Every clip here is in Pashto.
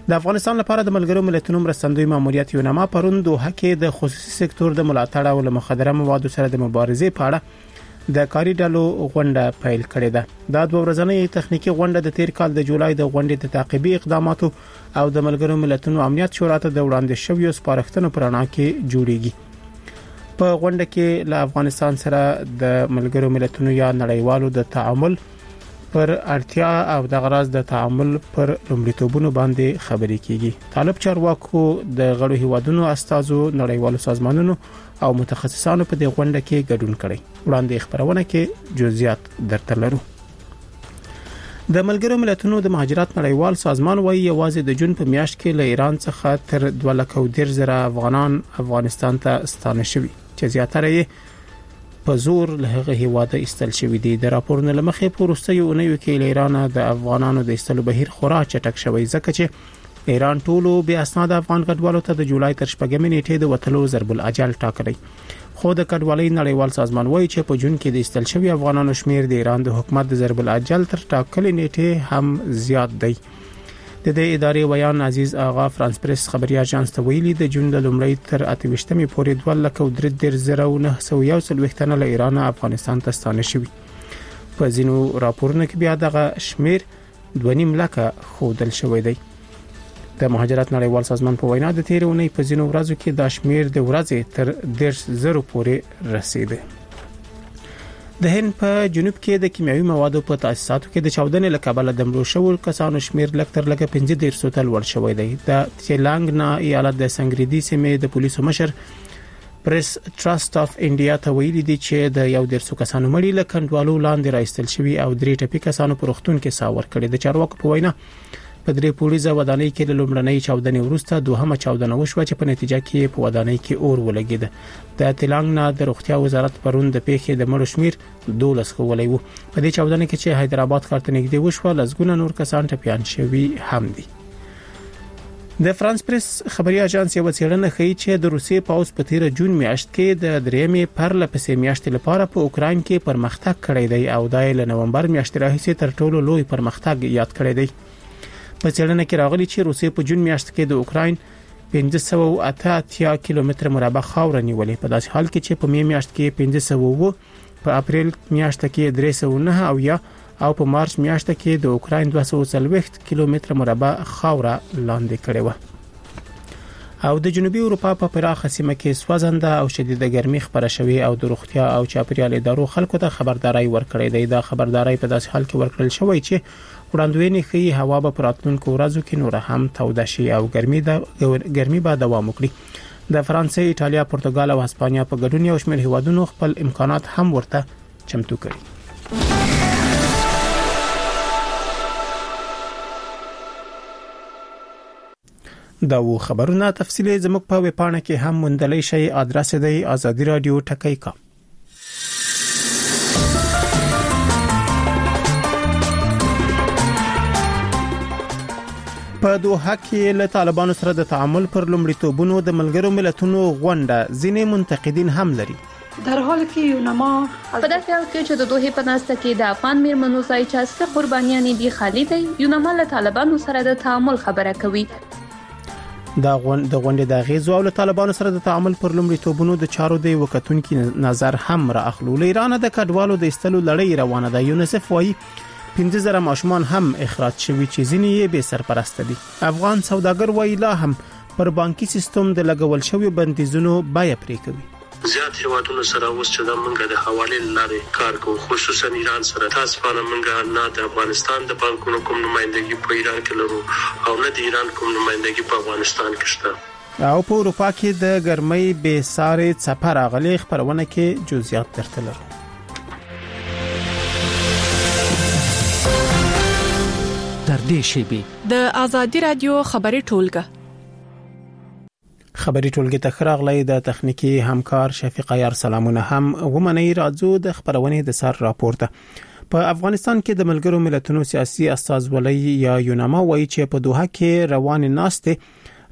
د افغانستان لپاره د ملګرو ملتونو مرستندوی ماموریت یوناما پرون دوحه کې د خصوصي سکتور د ملاتړ او مخدره موادو سره د مبارزې په اړه د کاري ډلو غونډه پیل کړې ده. دا دوه ورځنۍ تخنیکی غونډه د تیر کال د جولای د غونډې د تعقیبي اقداماتو او د ملګرو ملتونو امنیت شورا ته د وړاندې شویو سپارښتنو پر اړه کې جوړیږي. په غونډه کې له افغانستان سره د ملګرو ملتونو یا نړیوالو د تعامل پر اړتیا او د غراض د تعامل پر لومړیتوبونو باندې خبرې کیږي. طالب چارواکو د غړو هیوادونو استازو نړیوالو سازمانونو او متخصصانو په دې غونډه کې ګډون کړي. وړاندې خبرونه کې جزئیات درته لرو. د ملګرو ملتونو د مهاجرت نړیوال سازمان وايي یوازې د جون په میاشت کې له ایران څخه تر 2,10,000 افغانان افغانستان ته ستانه شوي چې زیاتره یې په زور له هغه هیواده ایستل شوی دی. د راپورونو لمخې په وروستیو اونیو کې له ایران د افغانانو د ایستلو بهیر خورا چټک شوی ځکه چې ایران ټولو بیا اسناد افغان کډوالو ته د جولای تر 8 نیټې د وټلو ضرب الاجل ټاکلی. خو د کډوالۍ نړیوال سازمان وایي چې په جون کې د ایستل شوی افغانانو شمیر د ایران د حکومت د ضرب الاجل تر ټاکلې نیټې هم زیات دی. د دې ادارې ویان عزیز آغا فرانس پریس خبري اژانس ته ویلي د جون د لومړۍ تر 28مې پورې 2,13,911 تنه له ایران افغانستان ته ستانه شوي. په ځینو راپورونو کې بیا دغه شمیر 2.5 لکه ښودل شوی دی. د مهاجرت نړیوال سازمان په وینا د تیر اونۍ په ځینو ورځو کې دا شمیر د ورځې تر 10,000 پورې رسیدي. د هند په جنوب کې د کیمیاوي موادو په تاسیساتو کې د چاودنې له کبله د مړو شوو کسانو شمیر لکتر لکه 15 ته لوړ شوی دی. د تیلنګنا ایالت د سنگریدي سیمې د پولیسو مشر پریس ټرست اف انډیا ته ویلي دی چې د 100 کسانو مړي له کنټرولو لاندې راایستل شوی او 3 ټپي کسانو په روغتون کې ساور کړي. د چارواکو په وینا په 3 پولیسه ودانۍ کې له لومړنۍ چاودنې وروسته دوهمه چاودنه وشوه چې په نتیجه کې په ودانۍ کې اور ولګید. د تلنګنا د روغتیا وزارت پرون د پیښې د مړو شمیر 12 خولای وو. په دې چاودنه کې چې حیدرآباد ښار ته نږدې وشوه لږونه نور کسان ټپيان شوي هم دي. د فرانس پریس خبري اژانس یو څېړنه ښیي چې د روسیې پاوز په تیر جون میاشت کې د درېمې پرلپسې میاشتې لپاره په اوکراین کې پرمختګ کړی دی او د نومبر میاشتې راهیسې تر ټولو لوی پرمختګ یاد کړی دی. په څېړنه کې راغلي چې روسیې په جون میاشت کې د اوکراین 588 کیلومتر مربع خاور نیولې. په داسې حال کې چې په می میاشت کې 500 په اپریل میاشت کې 309 او یا او په مارچ میاشت کې د اوکراین 240 کیلومتر مربع خاور لاندې کړې و. او د جنوبي اروپا په پراخه سیمه کې سوځنده او شدیده ګرمي خبره شوې او د روغتیا او چاپیریال ادارو خلکو ته خبرداري ورکړې ده. دا خبرداري په داسې حال کې ورکړل شوې چې وړاندوینې ښیي هوا به پر راتلونکو ورځو کې نور هم توده شي او ګرمي به دوام وکړي. د فرانسې، ایټالیا، پرتګال او هسپانیا په ګډون یو شمېر هیوادونو خپل امکانات هم ورته چمتو کړي. دا و خبرونه تفصیلی زموږ په ویبپاڼه کې هم موندلی شئ. ادرس دی azadi.radio.ټکی.com. په دوحه کې له طالبانو سره د تعامل پر لومړیتوبونو د ملګرو ملتونو غونډه ځینې منتقدین هم لري. در حالی که یوناما په داسې حال کې چې د دوحې په ناسته کې د افغان میرمنو ځای چاسته قربانیانې دي خالي دی، یوناما له طالبانو سره د تعامل خبره کوي. د غونډې د غیزو او له طالبانو سره د تعامل پر لومړیتوبونو د چارو د وکتونکو نظر هم را اخلو. ایران د کډوالو د ایستلو لړۍ روانه ده. یونیسف وايي 15,000 ماشومان هم اخراج شوي چې ځینې یې بې سرپرسته دي. افغان سوداګر وايي لا هم پر بانکي سیستم د لګول شوی بندیزونو بیه پرې کوي. زیات هیوادونو سره اوس چې د منګه د حواله لارې کار کوي، خصوصا ایران سره. تاسو په منګه نه د افغانستان د بانکونو کوم نمائندګي په ایران کې لرو او نه د ایران کوم نمائندګي په افغانستان کې شته. او په اروپا کې د ګرمۍ بې سارې څپه راغلي. خبرونه کې جزئیات درته لرو. در دې شیبي د آزادی رادیو خبري ټولګه خبري ټولګه ته خراغلی د تخنیکی همکار شفیق عیار سلامونه هم ومني. راځو د خبرونه د سر راپورته. په افغانستان کې د ملګرو ملتونو سیاسي استازولۍ یا یوناما وایي چې په دوحه کې روان ناسته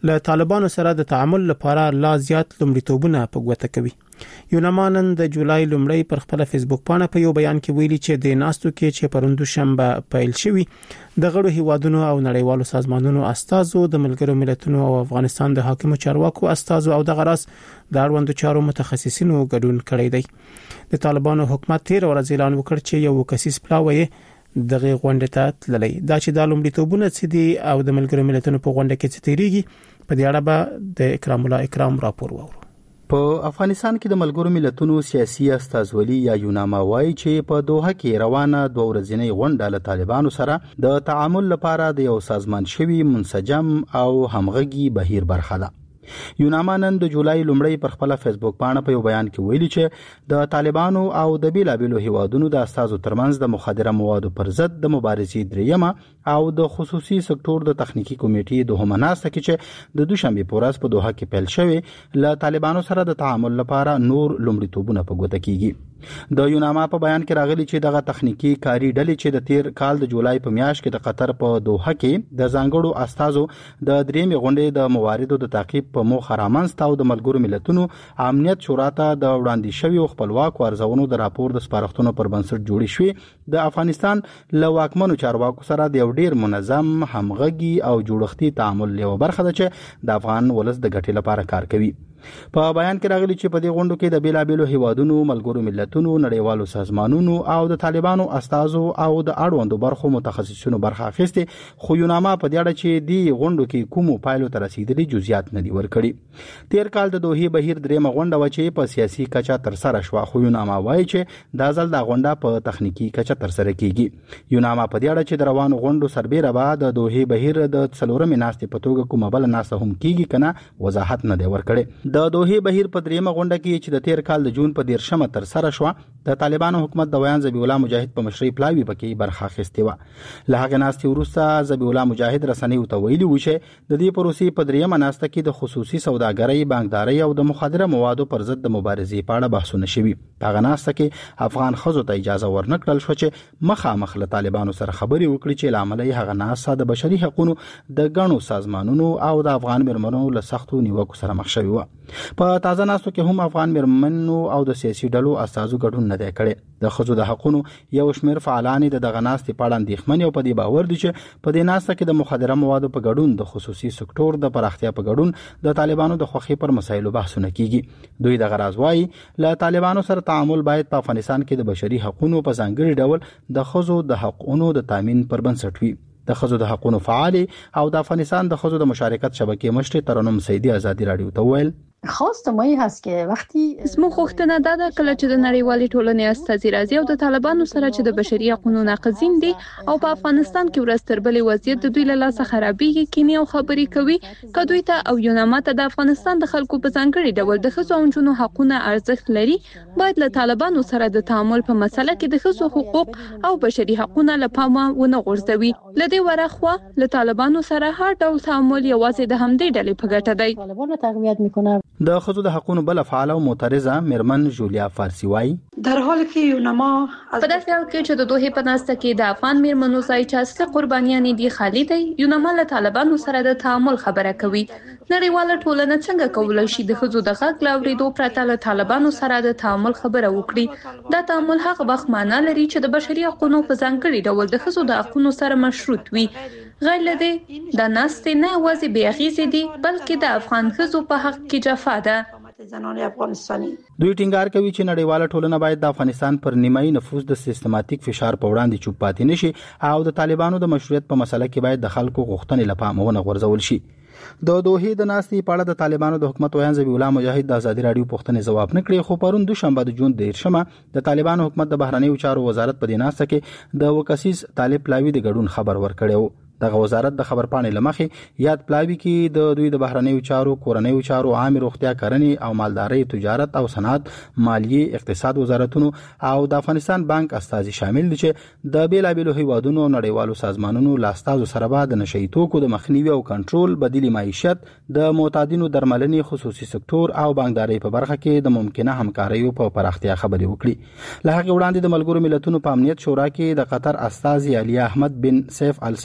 له طالبانو سره د تعامل لپاره لا زیات لومړیتوبونه په ګوته کوي. یوناما نن د جولای لومړی پر خپل فیسبوک باندې په یو بیان کې ویلي چې د ناستو کې چې پروندو شنبه پیل شوی د غړو هیوادونو او نړیوالو سازمانونو استازو د ملګرو ملتونو او افغانستان د حاکمو چارواکو استازو او د غراس د اړوندو چارو متخصصینو ګډون کړی دی. د طالبانو حکومت تیر ورځ اعلان وکړ چې یو کسیس پلاوی دغه غونډه ته تللی. دا چې د لومړیتوبونه څه دي او د ملګرو ملتونو په غونډه کې څه تیریږي په دې اړه به د اکرام الله اکرام راپور وورو. په افغانستان کې د ملګرو ملتونو سیاسي استازولي یا یوناما وایي چې په دوحه کې روانه 2 ورځنۍ غونډه له طالبانو سره د تعامل لپاره د یو سازمان شوی منسجم او همغږي بهیر برخه ده. یوناما نن د جولای لومړی پر خپل فیسبوک باندې په یو بیان کې ویلي چې د طالبانو او د بیلابیلو هیوادونو د استازو ترمنځ د مخدره موادو پر ضد د مبارزې دریمه او د خصوصي سکتور د تخنیکی کمیټې دوهمه ناسته کې چې د دوشنبه په ورځ په دوحه کې پیل شوې له طالبانو سره د تعامل لپاره نور لومړیتوبونه په ګوته کیږي. د یوناما په بیان کې راغلي چې دغه تخنیکی کاری ډلې چې د تیر کال د جولای په میاشت کې د قطر په دوحه کې د ځانګړو استازو د دریمې غونډې د مواردو د تعقیب په موخه رامنځته او د ملګرو ملتونو امنیت شورا ته د وړاندې شوی خپلواک ارزونو د راپور د سپارښتنو پر بنسټ جوړې شوې د افغانستان له واکمنو چارواکو سره د ډیر منظم همغږي او جوړښتي تعامل یو برخه ده چې د افغان ولس د ګټې لپاره کار کوي. په بیان کې راغلي چې په دې غونډو کې د بیلابیلو هیوادونو ملګرو ملتونو نړیوالو سازمانونو او د طالبانو استازو او د اړوندو برخو متخصصینو برخه اخیسته. خو یوناما په دې اړه چې دی غونډو کې کومو پایلو ته رسیدلي جزئیات نه دي ورکړي. تیر کال د دوحه بهیر دریمه غونډه و چې په سیاسي کچه تر سره شو. خو یوناما وایي چې دا ځل د غونډه په تخنیکی کچه تر سره کیږي. یوناما په دې اړه چې د روانو غونډو سربېره بعد د دوحه بهیر د څلورمې ناستې په توګه کومه بل ناسته هم کیږي کنه وضاحت نه دی ورکړي. د دوحه بهیر په دریمه غونډه کې چې د تیر کال د جون په 13 تر سره شو د طالبانو حکومت د ویان ذبیح الله مجاهد په مشرۍ پلاوی پکې برخه اخیستې و. له هغه ناستې وروسته ذبیح الله مجاهد رسنیو ته ویلي و چې د دې پروسې په دریمه ناسته کې د خصوصي سوداګرۍ، بانکدارۍ او د مخدره موادو پر ضد د مبارزې په اړه بحثونه شوي. هغه ناسته کې افغان ښځو ته اجازه ورنکړل شو چې مخامخ له طالبانو سره خبرې وکړي چې لامل یې هغه ناسته د بشري حقوقو د ګڼو سازمانونو او د افغان مرمنو له سختو نیوکو سره مخ شوي و. په تازه ناستو کې هم افغان مرمنو او د سیاسي ډلو استازو ګډون نه دی کړی. د ښځو د حقوقو یو شمېر فعالان د دغه ناستې په اړه اندېښمن او په دې باور دي چې په دې ناسته کې د مخدره موادو په ګډون د خصوصي سکتور د پراختیا په ګډون د طالبانو د خوښۍ پر مسایلو بحثونه کیږي. دوی د غراض وايي له طالبانو سره تعامل باید په افغانستان کې د بشري حقوقو په ځانګړي ډول د ښځو د حقوقو د تامین پر بنسټ وي. د ښځو د حقوقو فعال او د افغانستان د ښځو د مشارکت شبکې مشر ترنم سیدی آزادی رادیو ته ویل خواست ما این هست که وقتی زمو خوښتنه دا ده کله چې د نړیوالې ټولنې استازي راځي او د طالبانو سره چې د بشري حقوقو ناقضین دي او په افغانستان کې ورځ تر بلې وضعیت د دوی له لاسه خرابېږي کینی او خبرې کوي کدوې ته او یوناما ته د افغانستان د خلکو په ځانګړي ډول د ښځو او نجونو حقوقونه ارزښت لري باید له طالبانو سره د تعامل په مسله کې د ښځو حقوق او بشري حقوقونه له پامه ونه غورځوي. له دې ورخوا له طالبانو سره هر ډول تعامل یوازې د همدې ډلې په ګټه دی. طالبان تقویت میکنه. د ښځو د حقوقو بل فعال او معترضه مرمن جولیا فارسی وایي در حالی که یوناما په داسې حال کې چې د دوحه په ناسته کې د افغان میرمنو ځای چې اصلي قربانیانې دي خالي دی، یوناما له طالبانو سره د تعامل خبره کوي. نړیواله ټولنه څنګه کولی شي د ښځو د غږ له اورېدو پرته له طالبانو سره د تعامل خبره وکړي؟ دا تعامل هغه وخت معنا لري چې د بشري حقوقو په ځانګړي ډول د ښځو د حقوقو سره مشروط وي. غیر له دې د ناستې نه یوازې بې اغېزې دي بلکې د افغان ښځو په حق کې جفا ده. زنان افغانستاني دوی ټینګار کوي چې نړیواله ټولنه باید د افغانستان پر نیمایي نفوذ د سیستماتیک فشار په وړاندې چوپ پاتې نشي او د طالبانو د مشروعیت په مسله کې باید د خلکو غوښتنې لپاره ونه غورځول شي. د دوحه د ناستې په اړه د طالبانو د حکومت ویان ذبیح الله مجاهد د آزادي رادیو پوښتنې ځواب نه کړی. خو پرون دوشنبه د جون 13 د طالبانو حکومت د بهرنیو چارو وزارت په دې ناسته کې د وکسیس طالب پلاوی د ګډون خبر ورکړی و. دغه وزارت د خبر پاڼې لمخې یاد پلاوی کې د دوی د بهرنیو چارو، کورنیو چارو، عام روغتیا، کرنې او مالدارۍ، تجارت او صنعت، مالیې، اقتصاد وزارتونو او د افغانستان بانک استازي شامل دي چې د بیلابیلو هیوادونو نړیوالو سازمانونو لاستازو سره به د نشئی توکو د مخنیوي او کنټرول، بدیل معیشت، د معتادینو درملنې، خصوصي سکتور او بانکدارۍ په برخه کې د ممکنه همکاریو په پراختیا خبرې وکړي. له هغه وړاندې د ملګرو ملتونو په امنیت شورا کې د قطر استازي علي احمد بن سیف الثانی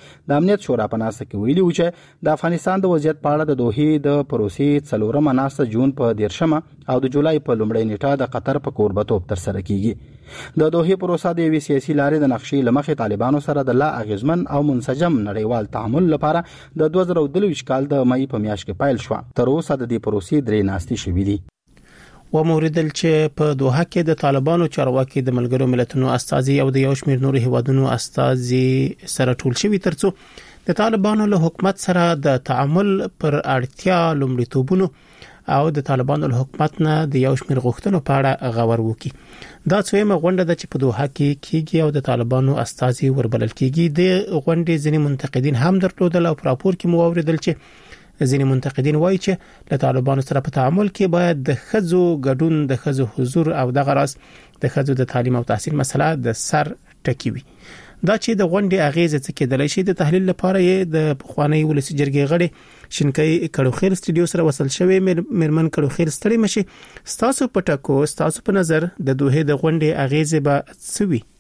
د امنیت شورا په ناسته کې ویلي و چې د افغانستان د وضعیت په اړه د دوحې د پروسې څلورمه ناسته جون په 13 او د جولای په لومړۍ نیټه د قطر په کوربتوب تر سره کیږي. د دوحې پروسه د یوې سیاسي لارې د نقشې لمخې طالبانو سره د لا اغیزمن او منسجم نړیوال تعامل لپاره د 2023 کال د مې په میاشت کې پیل شو. تر اوسه د دې پروسې درې ناستې شوې دي. و موریدل چې په دوحه کې د طالبانو چارواکي د ملګرو ملتونو استازي او د یو شمېر نورو هیوادونو استازي سره ټول شوي ترڅو د طالبانو له حکومت سره د تعامل پر اړتیا لومړیتوبونو او د طالبانو له حکومت نه د یو شمېر غوښتنو په اړه غور وکړي. دا څومره غونډه ده چې په دوحه کې کیږي او د طالبانو استازي وربلل کیږي. د غونډې ځینې منتقدین هم درلودل او په راپور کې مو اوریدل چې ځینې منتقدین وایي چې له طالبانو سره په تعامل کې باید د خزو ګډون، د خزو حضور او دغه راز د خزو د تعلیم او تحصیل مسله د سر ټکی وي. دا چې د غونډې اغیزه څه کېدلای شي د تحلیل لپاره یې د پخوانی ولسی جرګې غړي شینکای کړوخیل سټډیو سره وصل شوی مرمن کړوخیل ستړي مشي. ستاسو په ټکو ستاسو په نظر د دوه د غونډې اغیزه به څه وي؟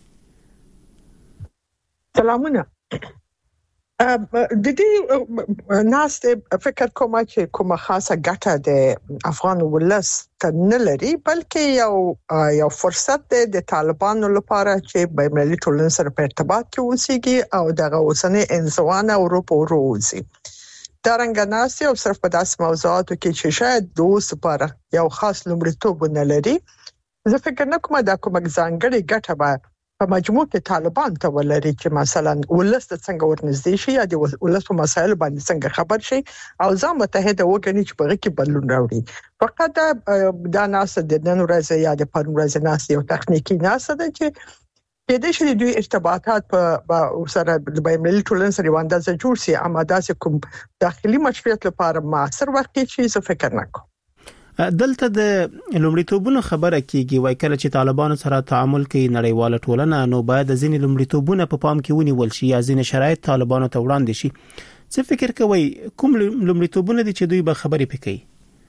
سلامونه. د دې ناسته فکر کوم چې کومه خاصه ګټه د افغان ولس ته نه لري، بلکې یو فرصت دی د طالبانو لپاره چې بین‌المللي ټولنې سره په ارتباط کې اوسېږي او دغه اوسنۍ انزوان او روپورو وځي. دا رنګ ناسته او صرف په داسې موضوعاتو کې چې شاید دوست لپاره یو خاص لومړیتوب نه لري، زه فکر نه کوم دا کومه ځانګړې ګټه به په مجموع کې طالبان ته ولري چې مثلا ولس د څنګه ورنږدې شي یا د ولس په مسایلو باندې څنګه خبر شي او ځان متحد وګڼي چې په کې بدلون راوړي. فقط دا ناسه د نن ورځې یا د پرون ورځې ناسه یو تخنیکی ناسه ده چې د دې شری دوی ارتباطات په سره د بین‌المللي ټولنې سره وندازه جوړ سي، اما داسې کوم داخلي مشروعیت لپاره معاصر وخت کې څه فکر نه کوم. دلته د لومړیتوبونو خبره کیږي، وای کله چې طالبانو سره تعامل کوي نړیواله ټولنه نو باید ځینې لومړیتوبونه په پام کې ونیول شي یا ځینې شرایط طالبانو ته وړاندې شي. څه فکر کوي کوم لومړیتوبونه دي چې دوی به خبرې پکې؟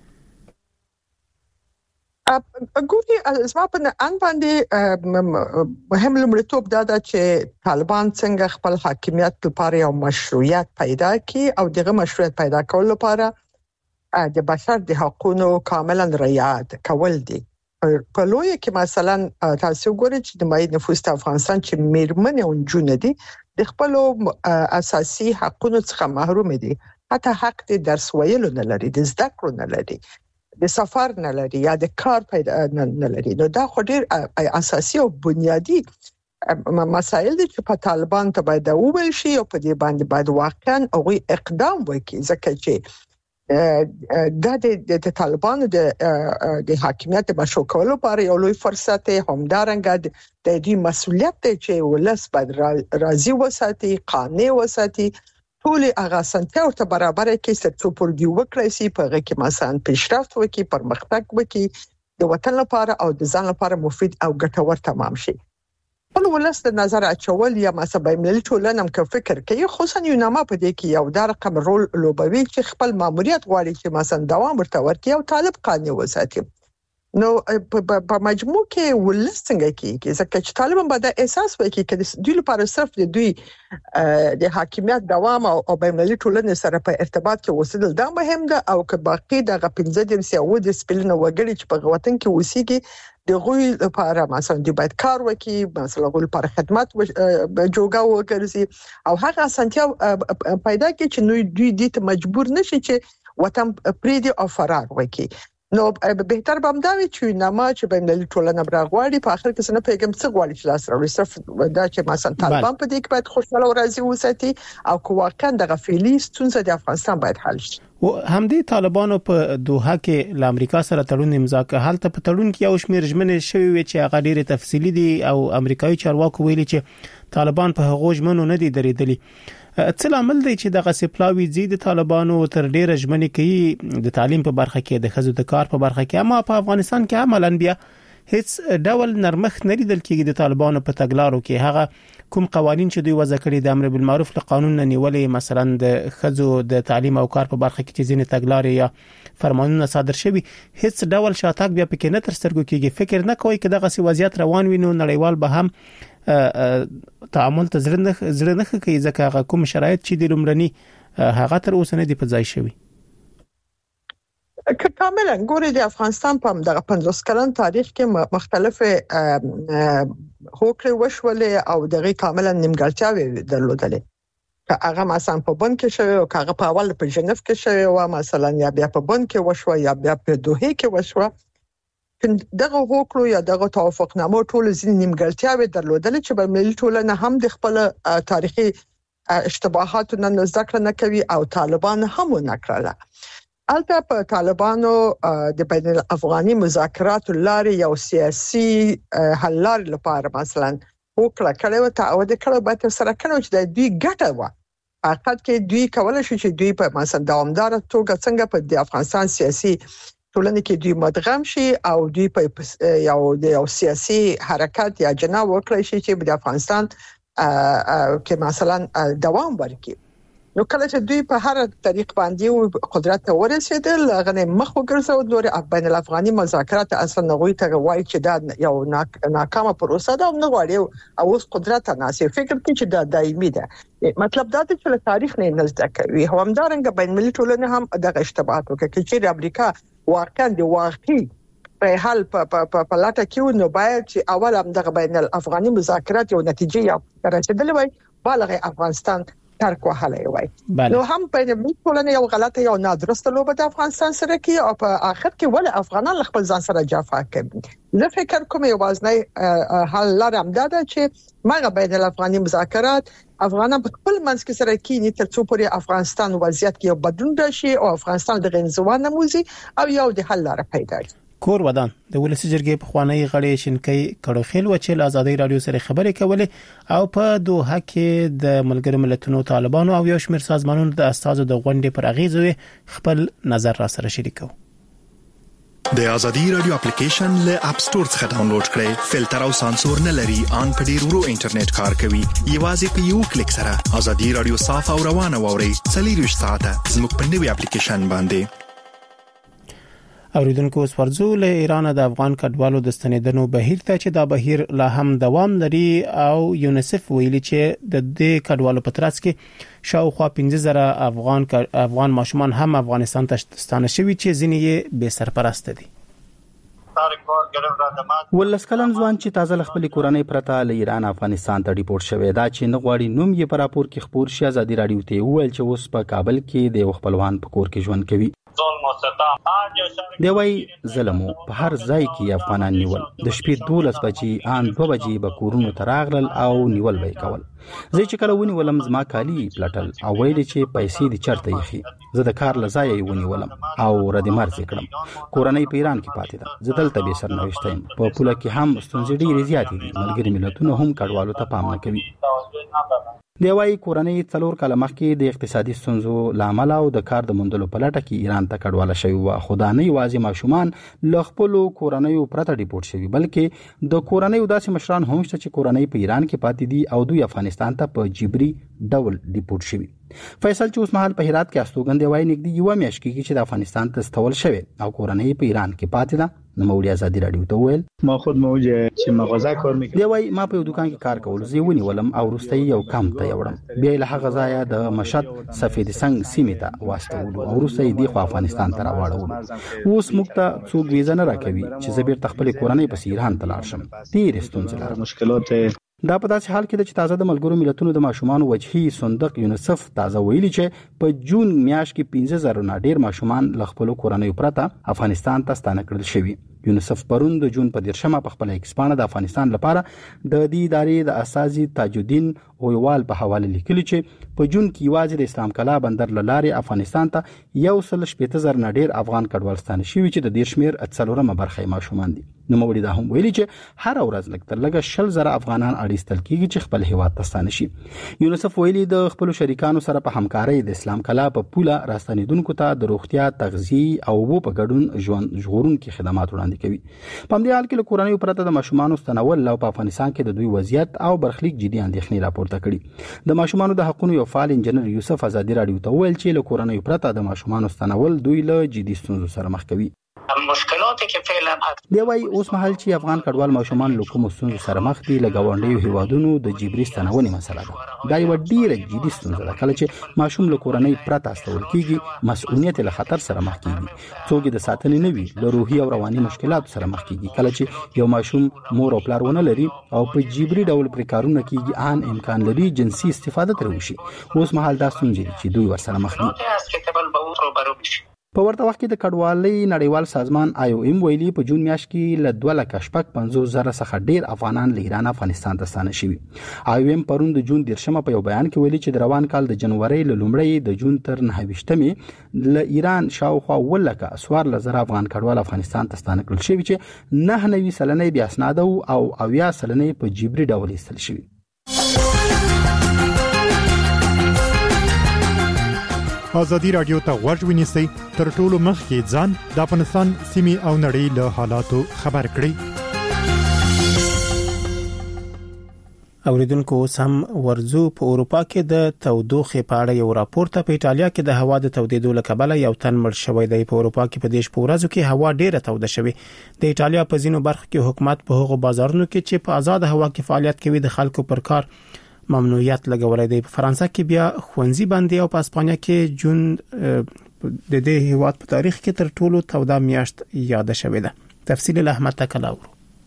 ګوري زما په ان باندې مهم لومړیتوب دا ده چې طالبان څنګه خپل حاکمیت لپاره یو مشروعیت پیدا کړي او دغه مشروعیت پیدا کول لپاره د بشر د حقوقو کاملا رعایت کول دي. په لوی کې مثلا تاسو ګورئ چې د مای نفوس د افغانستان چې میرمن او جون دي د خپل اساسي حقوقو څخه محروم دي، حتی حق د درس ویلو نه لري، د زده کړو نه لري، د سفر نه لري یا د کار پیدا نه لري. نو دا خو ډیر اساسي او بنیادی مسائل دي چې په طالبان ته باید وویل شي او په دې باندې باید واقعا هغه اقدام وکړي، ځکه چې دا د طالبانو د حاکمیت مشروع کولو لپاره یو لوی فرصت دی. همدارنګه د دې مسؤلیت دی چې ولس باید راضي وساتي، قانع وساتي، ټول هغه سنتي او ته برابر کې ستو پر دی وکړي سي په هغه کې مثلا پیشرفت وکړي، پرمختګ وکړي، د وطن لپاره او د ځان لپاره مفید او ګټور تمام شي. په ولس د نظر اچول یا مثلا بین‌المللي ټولنه هم فکر کوي، خصوصا یو نامه په دې کې یو د رقم رول لوبوي چې خپل ماموریت غواړي چې مثلا دوام ورته ورکړي او طالب قانع وساتي. نو په مجموع کې ولس څنګه کیږي، ځکه چې طالبان به د احساس وکړي چې دوی لپاره صرف د دوی د حاکمیت دوام او بین‌المللي ټولنې سره په ارتباط کې اوسېدل دا مهم ده، او که باقي دغه 15 سیاو د سپلنه وګړي چې په وطن کې اوسېږي د غوي لپاره مثلا دوی باید کار وکړي، مثلا غوي لپاره خدمات جوګه وکړي او هغه اسانتیا پیدا کړي چې دوی دې ته مجبور نشي چې وطن پریدي او فرار وکړي. نو بهتر به مداوي چې نامه چې بین‌المللي ټولنه برغواړي په اخر کې څنګه پیغام څه غواړي چې لاس راوړي، صرف دا چې مثلا طالبان په دې کې باید خوشاله او راضي وساتي او کو واقعا دغه فعلی ستونزه د افغانستان باید حل شي. و همدې طالبانو په دوحه کې ل امریکا سره تړون امضا کړ. حالت په تړون کې یو شمېر ژمنې شوی وي چې هغه ډېر تفصیلی دي او امریکایي چارواکو ویلي چې طالبان په هغه ژمنو نه دي درېدلي. څه عمل دی چې دغه سپلاوی زید طالبانو تر ډیره ژمنې کوي د تعلیم په برخه کې، د خزو د کار په برخه کې، اما په افغانستان کې عملاً بیا هیڅ ډول نرمښت نه لیدل کېږي د طالبانو په تګلارو کې. هغه کوم قوانين چې دوی وضع کړي د امر بالمعروف له قانون نه نیولې، مثلا د خزو د تعلیم او کار په برخه کې چې ځینې تګلارې یا فرمانونه صادر شوي هیڅ ډول شاتګ بیا پکې نه تر سترګو کېږي. فکر نه کوي چې دغه وضعیت روان وي نو نړیوال به هم تعامل ته زړه نه کوي ځکه هغه کوم شرایط چې د لومړني هغه تر اوسه نه دی په ځای شوی. که کاملا ګوري د افغانستان په دغه 50 کلن تاریخ کې مختلفه هوکړې وشولې او دغه کاملا نیمګړتیاوې درلودلې. هغه مثلا په بن کې شوی او هغه په اول په جنیف کې شوی او مثلا یا بیا په بن کې وشو یا بیا په دوحه کې وشو. دغه هوکړو یا دغه توافقنامو ټول ځین نیمګړتیاوې درلودلې چې په ملي ټولنه هم د خپل تاریخي اشتباهاتو نه ذکر نه کوي او طالبان هم نه کړل. البته په طالبانو د بین الافغاني مذاکرات لارې یو سیاسي حل لارې لپاره مثلا وکړه کړو ته او د کړو به سره کړو چې د دوی ګټه و. حقیقت کې دوی کولای شي چې دوی په مثلا دوامدار توګه څنګه په د افغانستان سیاسي ټولنه کې دوی مدغم شي او دوی په یو سیاسي حرکت یا جناح وکړي شي چې د افغانستان کې مثلا دوام ورکړي. نو کله چې دوی په هر طریق باندې قدرت ته ورسېدل غنه مخ وګرځاو د بین الافغاني مذاکرات اصلا نغوي ته وایي چې دا یو ناکامه پروسه ده او نه غواړي او اوس قدرت ناسي فکر کوي چې دا دایمي ده. مطلب دا دی چې تاریخ نه نزد کوي هم همدارنګ بین ملي ټولنه هم دغه اشتباهات وکړي چې امریکا واقعا د واقعي په حال په لاټه کې نو باید چې اول هم دغه بین الافغاني مذاکرات یو نتیجه یا رسیدل وای بالغ افغانستان ترک وهلای وای. نو هم په دې ټولنه یو غلطه یو نادرسته لوبه د افغانستان سره کې او په اخر کې ول افغانان خپل ځان سره جفا کوي. زه فکر کوم یو وازنه حل لرم دا چې مغه بین الافغاني مذاکرات افغانان په خپل منځ کې سره کېنی تر څو پورې افغانستان وضعیت کې یو بدلون راشي او افغانستان د غنځوان نموزي او یو د حل لاره پیدا شي. کور ودان د ولسی جرګې په خوانی غړي شینکۍ کړوخیل و چې آزادۍ رادیو سره خبرې کولې او په دوحه کې د ملګرو ملتونو طالبانو او یو شمېر سازمانونو د استازو د غونډې پر اغیزه خپل نظر را سره شریکو. د آزادۍ رادیو اپلیکیشن له اپ ستور څخه ډاونلوډ کړئ. فلټر او سانسور نه لري، ان په ډیر ورو انټرنیټ کار کوي. یوازې په یو کلیک سره آزادۍ رادیو صاف او روانه ووري. 24 ساعته زموږ په نوي اپلیکیشن باندې. اوریدونکو اوس ورځو له ایران د افغان کډوالو د ستنیدنو بهیر ته چې دا بهیر لا هم دوام لري او یونیسف ویلي چې د دې کډوالو په ترڅ کې شاوخوا 15000 افغان ماشومان هم افغانستان ته ستانه شوي چې ځینې یې بې سرپرسته دي. ولس کلن ځوان چې تازه خپل کورنۍ پرته له ایران افغانستان ته ډیپورت شوی دا چې نه غواړي نوم یې پر راپور کې خبر شي. آزادۍ رادیو ته ویل چې اوس په کابل کې د خپلوان په کور کې ژوند کوي. دی وای ظلمو په هر ځای کې افغانان نیول. د شپې 12 بجې ان 2 بجې به کورونو ته راغلل او نیول به کول. زه چې کله ونی ولم زما کالی پلټل او ویل چې پیسې دي چرته یخي. زه د کار لزای ونی ولم او ردی مرز کړم. کورنۍ په ایران کې پاتې ده. زه دلته به سرنوشتم. په پوله کې هم ستونزې ډېرې زیاتې دي. ملګری ملتونه هم کډوالو ته پام نه کوي. دی وای کورنۍ 4 کاله مخکې د اقتصادي ستونزو لامل او د کار د مندلو په لټه کې ایران ته کډواله شوی و. خدانه یوازې ماشومان له خپل کورنۍ پرته ډیپورت شوی بلکې د کورنۍ داسې مشران هم شته چې کورنۍ په ایران کې پاتې دي او دوی افغانستان ته په جبري ډول ډیپورت شوی. فیصل چې اوس مهال په هرات کې استوګن دی وای نګدي یو میاشت کې چې د افغانستان ته استول شوی او کورنۍ په ایران کې پاتې ده. نو مولوی آزادۍ رادیو ته ویل ما خود موجه چې مغازه کار میکړم. دی وای ما په یو دکان کې کار کول. زه ونی ولم او وروسته یو کم ته یوړم. بیا له هغه ځای د مشهد سفید سنگ سیمه ته واستول او وروسته دی خو افغانستان ته راوړل. اوس موږ ته څوک ویزه نه راکوي چې زه بیرته خپل کورنۍ په ایران ته لاړ شم. ډېر ستونزې لرم. مشکلات دا په داسې حال کې چې تازه د ملګرو ملتونو د ماشومان وجهي صندوق یونیسف تازه ویلي چې په جون میاشت کې 15000 نه ډیر ماشومان له خپل کورنۍ پرته افغانستان ته ستانه کړل شوي. یونیسف پرون د جون په 13 په خپل ایکسپانه د افغانستان لپاره د دې ادارې د اساسي تاج الدین اویوال په حواله لیکلي چې په جون کې یوازې د اسلام کلا بندر لارې افغانستان ته 18000 نه ډیر افغان کډوالستان شوي چې د دې شمیر 4 برخه ماشومان دي. نوموړي دا هم ویلي چې هر ورځ لږ تر لږه 100,000 افغانان اړیستل کیږي چې خپل هیواد ته ستانه شي. یونیسف ویلي د خپل شریکانو سره په همکارۍ د اسلام کلا په پوله راستنیدونکو ته د روغتیا، تغذیه او اوبو په ګډون ژوند ژغورونکي خدمات وړاندې کوي. په همدې حال کې له کورنۍ پرته د ماشومانو ستنول او په افغانستان کې د دوی وضعیت او برخلیک جدي اندېښنې راپورته کړي. د ماشومانو د حقوقو یو فعال انجنیر یوسف ازادي رادیو ته ویل چې له کورنۍ پرته د ماشومانو ستنول دوی له جدي ستونزو سره مخ کوي. مشکلاتی که فعلا دی وايي اوس مهال چې افغان کډوال ماشومان له کوم ستونزو سره مخ دي له ګاونډیو هیوادونو د جبري ستنونې مسله ده. دا یو ډیره جدي ستونزه ده کله چې ماشوم له کورنۍ پرته استول کیږي، مسؤلیت له خطر سره مخ کیږي، څوک د ساتنې نه وي، له روحي او رواني مشکلاتو سره مخ کیږي. کله چې یو ماشوم مور او پلار ونه لري او په جبري ډول پر کارونه کیږي، ان امکان لري جنسي استفاده تر وشي. اوس مهال دا ستونزې چې دوی ورسره مخ دي. په ورته وخت کې د کډوالۍ نړیوال سازمان IOM ویلي په جون میاشت کې له 2,50,000 څخه ډیر افغانان له ایران افغانستان ته ستانه شوي. IOM پرون د جون 10 په یو بیان کې ویلي چې د روان کال د جنوري له لومړۍ د جون تر 9 له ایران شاوخوا 14,000 افغان کډوال افغانستان ته ستانه کړل شوي چې 99% بیا اسناد او 80% په جبري ډول ایستل شوي. ازادي رادیو ته غوږ ونیسئ تر ټولو مخکې ځان د افغانستان سیمې او نړۍ له حالاتو خبر کړئ. اوریدونکو اوس هم ورزو په اروپا کې د تودوخې په اړه یو راپور ته په ایټالیا کې د هوا د تودېدو له کبله یو تن مړ شوی دی. په اروپا کې په دیش په ورځو کې هوا ډیره توده شوې. د ایټالیا په ځینو برخو کې حکومت په هغو بازارونو کې چې په آزاد هوا کې فعالیت کوي د خلکو پر کار ممنوعیت لګولای دی. په فرانسه کې بیا خوندزي باندې او په اسپانیا کې جون د دې هیواد په تاریخ کې تر ټولو توده میاشت یاد شوې ده. تفصیل له احمد تکلاور.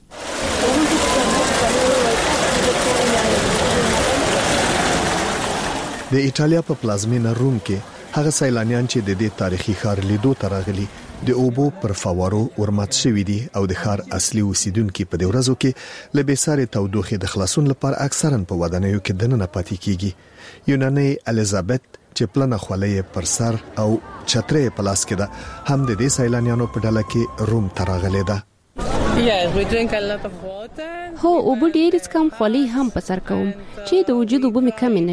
د ایټالیا په پلازمینه روم کې هغه سیلانیان چې د دې تاریخي ښار لیدو ته راغلي د اوبو پر فوارو ورمات شوی دي او د ښار اصلي اوسیدونکو په دې ورځو کې له بیسارې تودوخې د خلاصون لپاره اکثرا په ودانیو کې دننه پاتې کیږي. یوناني الیزابت چې پلنه خولې پر سر او چترې په لاس کې ده هم د دې سیلانیانو په ډله کې روم ته راغلې ده. هو اوبه ډېر کم خولې هم په سر کوم چې د وجود اوبه مې کم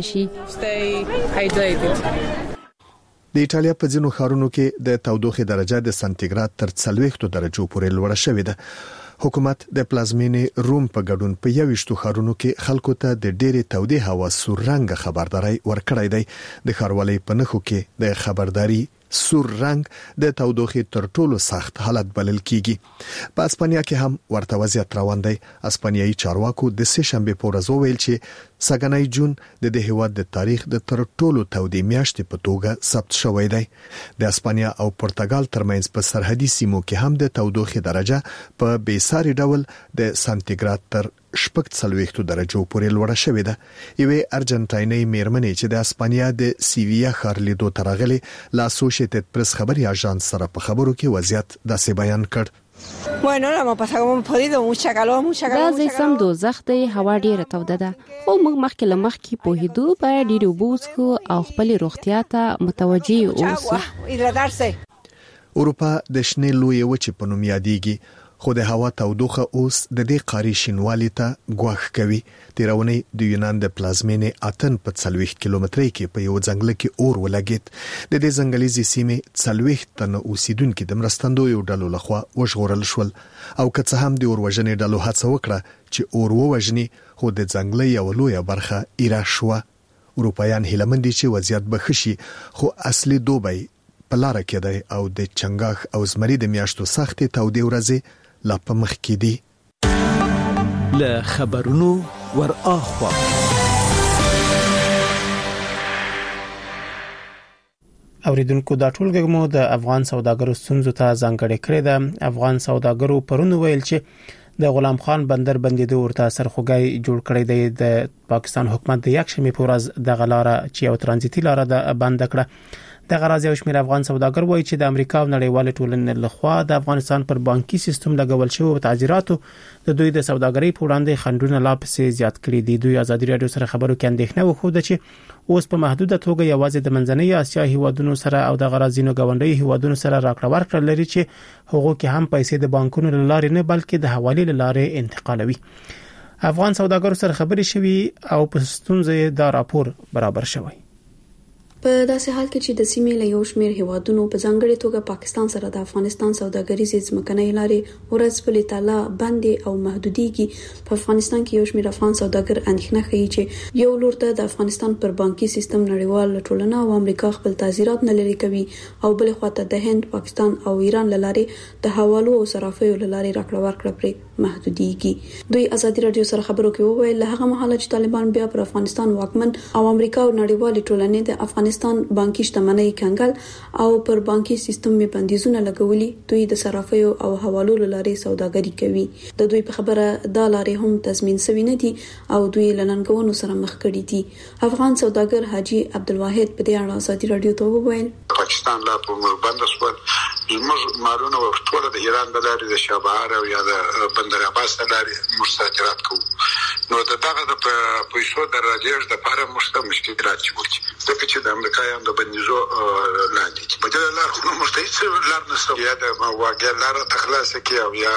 نشي. د ایټالیا په ځینو ښارونو کې د تودوخې درجه د سانتیګراد تر 40 درجو پورې لوړه شوې ده. حکومت د پلازمینې روم په ګډون په 21 ښارونو کې خلکو ته د ډېرې تودې هوا سور رنګ خبرداري ورکړی دی. د ښاروالۍ په نخو کې د خبرداري سور رنګ د تودوخې تر ټولو سخت حالت بلل کیږي. په اسپانیا کې هم ورته وضعیت روان دی. اسپانیایي چارواکو د سه شنبه په ورځ ویل چې سګنای جون د دې هیواد د تاریخ د تر ټولو تودې میاشتې په توګه ثبت شوی دی. د اسپانیا او پرتګال ترمنځ په سرحدي سیمو کې هم د تودوخې درجه په بیساري ډول د سانتیګراد تر 40 درجو پورې لوړه شوې ده. یوه ارجنټایني میرمنې چې د اسپانیا د سیویا ښار لیدو ته راغلي لا اسوشیټډ پریس خبري اژانس سره په خبرو کې وضعیت داسې بیان کړ. Bueno, lo hemos pasado como hemos podido, mucha calor. دا ځای سم دوزخ دی، هوا ډیره توده ده. خو موږ مخکې له مخکې په هدو په ډیر وبوسکو او خپل روغتیا ته متوجي اوسو. اروپا د شنې لوی وچې په نوم یادېږي، خو د هوا تودوخه اوس د دې قاری شینوالي ته ګواښ کوي. تیرونی د یونان د پلازمینې اتن په 40 کیلومترۍ کې په یو ځنګل کې اور ولګید. د دې ځنګليزي سیمې 40 تن اوسیدونکو د مرستندویو ډلو لخوا وژغورل شول او که څه هم د اور وژنې ډلو هڅه وکړه چې اور ووژني، خو د ځنګل یو لوی برخه ایرا شو. اروپایان هیله مند دي چې وضعیت به ښه شي، خو اصلي دوبی په لار کې دی او د چنګاخ او زمري د میاشتو سختې تودې ورځې لا په مخ کې دي. له خبرونو ور اخوا اوریدونکو دا ټولګه مو د افغان سوداګرو ستونزو ته ځانګړې کړې ده. افغان سوداګرو پرون ویل چې د غلام خان بندر بندیدو ورته سرخوږی جوړ کړی دی. د پاکستان حکومت د یک شنبه په ورځ د غلاره چې یو ترانزیتي لار ده بند کړه. د غراض یو شمېر افغان سوداګر وایي چې د امریکا او نړیوال ټولنې لخوا د افغانستان پر بانکي سیستم لګول شوی تعزیراتو د دوی د سوداګرۍ په وړاندې خنډونه لا پسې زیات کړي دي. دوی ازادي رادیو سره خبرو کې اندېښنه وښوده چې اوس په محدوده توګه یوازې د منځنۍ اسیا هیوادونو سره او د غرازینو غونډۍ هیوادونو سره راکړه ورکړه لري چې هغه کې هم پیسې د بانکونو لارې نه بلکې د حوالې لارې انتقالوي. افغان سوداګرو سره خبرې شوي او په ستونزې دا راپور برابر شوی. په داسې حال کې چې د سیمې له یو شمېر هیوادونو په ځانګړي توګه پاکستان سره د افغانستان سوداګریزې ځمکنۍ لارې ورځ په تعالی باندې او محدوديږي، په افغانستان کې یو شمېر افغان سوداګر اندېښنه ښیي چې یو لور ته د افغانستان پر بانکي سیستم نړیوال ټولنه او امریکا خپل تعزیرات نه لري کوي او بل خواته د هند، پاکستان او ایران لارې د حوالو او صرافیو لارې راکړه ورکړه پر محدوديږي. دوی ازادي رادیو سره خبرو کې وویل له هغه مهاله چې طالبان بیا پر افغانستان واکمن او امریکا او نړیوال ټولنې د افغانستان بانکي شتمنۍ کنګل او پر بانکي سیستم می بندیزونه لګولي، دوی د صرافیو او حوالو لارې سوداګري کوي. د دوی په خبره دا لارې هم تضمین شوی نه دي او دوی لننګونو سره مخ کړي دي. افغان سوداګر حاجی عبدالواحد په دې اړه ازادي رادیو ته وویل پاکستان لا په بند شو زموږ مالونه ورټول د ایران د لارې د شابهار او یا د بندر عباس د لارې مستاجرات کوو، نو دغه د پیسو د راجعش د لپاره مشکلات چې ځکه چې د امریکایانو د بندیزو لاندې په دې لار خو مستعد لار نشته یا د واګر لار تخلاص کی او یا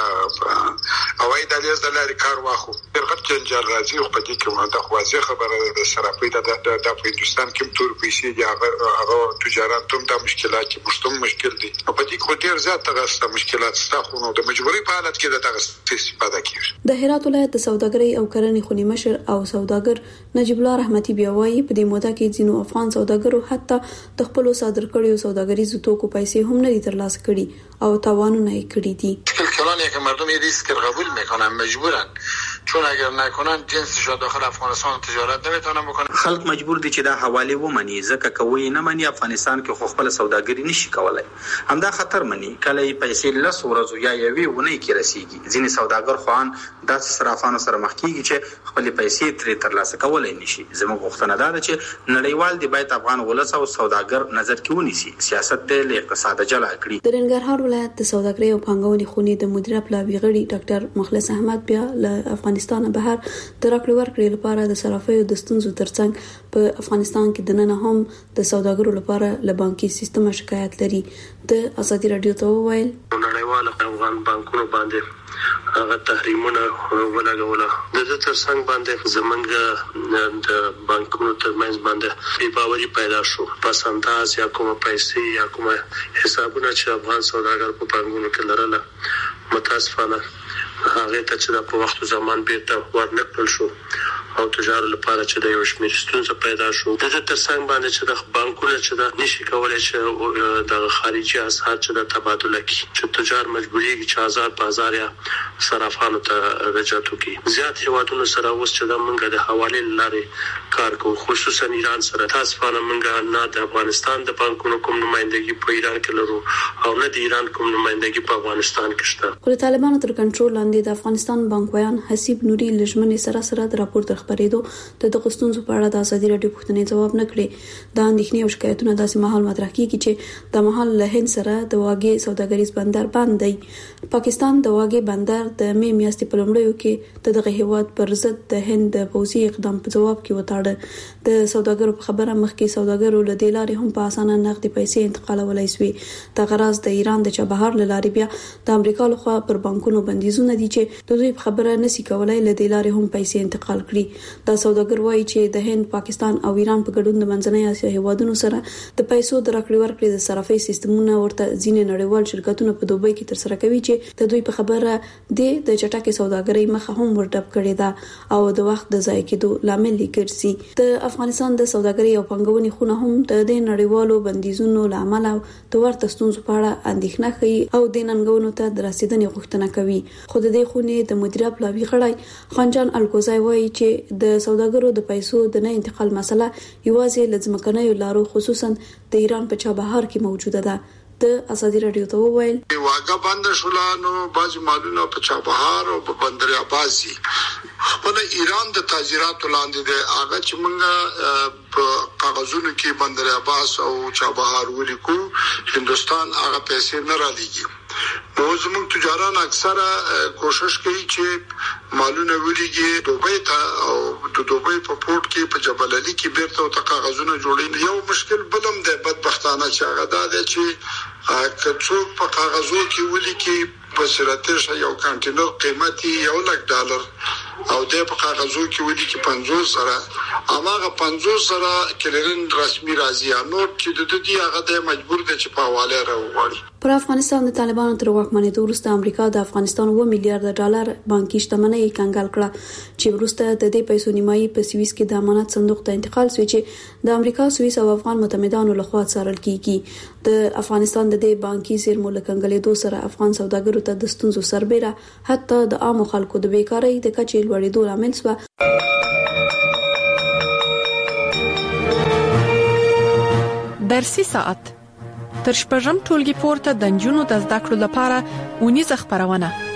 اوای د لیز د لارې کار واخو درغت جنجال راځي او په دې کې د خوازه خبره د صرافي د هندستان کې تور پیسې دی هغه تجارت هم د مشکلات چې مشتم مشکل دي او په دې خو ډیر زیات تاسو مشکلات ستاسو نو د مجبوري په حالت کې د تاسو استفاده کیږي. د هرات ولایت د سوداګرۍ او کرنې خونی مشر او سوداګر نجیب الله رحمتي بیا وایي په دې موده کې ځینو افغان سوداګرو حتی د خپل صادر کړیو سوداګریزو توکو پیسې هم نه ترلاسه کړي او تاوانونه یې کړي دي. کلانی که مردم یه ریسک قبول میکنن مجبورن، چون اگر نکنن جنسش داخل افغانستان تجارت نمیتونن بکنن. خلک مجبور دي چې دا حواله ومني، ځکه کوي نه مني افغانستان کې خو خپل سوداګری نشي کولای. همدا خطر مني کله پیسې لس ورځو یا یوې ونې کې رسیږي. ځینې سوداګر خوان د صرافانو سره مخ کیږي چې خپل پیسې ترې ترلاسه کولای نشي. زموږ غوښتنه ده چې نړیوال دی باید افغان ولس او سوداګر نظر کې ونیسي، سیاست د اقتصاد جلا کړي. د ننګرهار ولایت د سوداګرۍ او پانګونې خونې د مدیر پلاوی غړي ډاکټر مخلص احمد بیا له افغانستان بهر د راکړې ورکړې لپاره د صرافیو د ستونزو ترڅنګ په افغانستان کې د نن هم د سوداګرو لپاره له بانکي سیستم شکایت لري. د ازادي رادیو ته وویل نړیوال افغان بانکونو باندې هغه تحریمونه ولګول د ترڅنګ باندې زمونږ د بانکونو ترمنځ باندې بې باوري پیدا شو. پس انداز یا کومه پیسې یا کومه حسابونه چې افغان سوداګر په بانکونو کې لرله متاسفانه هغه ته چې په وخت زمان بیرته ورنکړل شو او تجارت لپاره چې د یو شمېر ستونزې پیدا شو. د ترڅنګ باندې چې د بانکونو چې د نشي کولای چې د خارجي اسعار چې د تبادله کی چې تجار مجبوريږي چې هزار په هزار یا صرافانو ته رجعتو کی. زیات هیوادونو سره اوس چې د منګه د حوالې لارې کار کوو، خصوصا ایران سره. تاسو په منګه نه د افغانستان د بانکونو کوم نمائندګي په ایران کې لرو او نه د ایران کوم نمائندګي په افغانستان کې شته. خو طالبانو تر کنټرول لاندې د افغانستان بانکویان حسیب نوري لجمنې سره د راپور تر خبرېدو د غستونزو په اړه د ازادي رادیو پوښتنې جواب نه کړي. د اندېښنې او شکایتونو داسې مهال مطرح کیږي چې د مهال له هند سره د واګې سوداګریز بندر بند دی. پاکستان د واګې بندر د می میاشتې په لومړیو کې دغه هیواد پر ضد د هند د پوځي اقدام په جواب کې وتاړه. د سوداګرو په خبره مخکې سوداګرو له دې لارې هم په اسانه نقدي پیسې انتقالولای شوې. د غراض د ایران د چابهار لارې بیا د امریکا لخوا پر بانکونو بندیزونه دي چې د دوی په خبره نشي کولای له دې لارې هم پیسې انتقال کړي. دا سوداګر وایي چې د هند، پاکستان او ایران په ګډون د منځنۍ اسیا هیوادونو سره د پیسو د راکړې ورکړې د صرافۍ سیستمونه ورته ځینې نړیوال شرکتونه په دوبۍ کې ترسره کوي چې د دوی په خبره د چټکې سوداګرۍ مخه هم ورډب کړې ده او د وخت د ضایع کېدو لامل ګرځي. د افغانستان د سوداګرۍ او پانګونې خونه هم د نړیوالو بندیزونو لامل او د ورته ستونزو په اړه اندېښنه ښيي او د ننګونو ته د رسیدنې غوښتنه کوي. خو د دې خونې د مدیر پلاوی غړی خانجان الکوزای وایي چې د سوداګرو د پیسو د نه انتقال مسله یوازې لځمکنیو لارو خصوصا د ایران په چابهار کې موجوده ده. د ازادي رادیو ته وویل واګه بند شولانو باج مالونه په چابهار او په بندر عباسي خپل ایران د تاجراتو لاندې د هغه چې موږ په کاغذونو کې بندر عباس او چابهار ولیکو هندستان هغه پیسې نه را لېږي. نو زموږ تجاران اکثره کوشش کوي چې مالونه ولېږي دوبۍ ته او د دوبۍ په پورت کې په جبل علي کې بیرته او کاغذونه جوړي. یو مشکل بلم د بدبختانه چې هغه دا دی چې کڅوک په کاغذو کې ولیکي په سرته یو کانټینر قیمتي $1,00,000 او د په کاغذو کې ولیکي 50 سره هغه 50 سره کلرن رسمي راځي نو چې د دې هغه د مجبور دي چې په حواله راوړي. پر افغانستان د طالبانو تر واکمنۍ وروسته امریکا د افغانستان $1 میلیارډ بانکي شتمنۍ کنګال کړه چې وروسته د دې پیسو نیمایي په سویس کې د امانت صندوق ته انتقال شوی چې د امریکا، سویس او افغان متحدانو لخوا څارل کیږي. د افغانستان د دې بانکي زیرمو لکنګلېدو سره افغان سوداګرو ته د ستونزو سربېره حتی د عام خلکو د بیکارۍ د کچې لوړېدو لامل شو. درسي ساعت تر شپږم ټولګي پورته د نجونو د زده کړو لپاره ونیزه خبرونه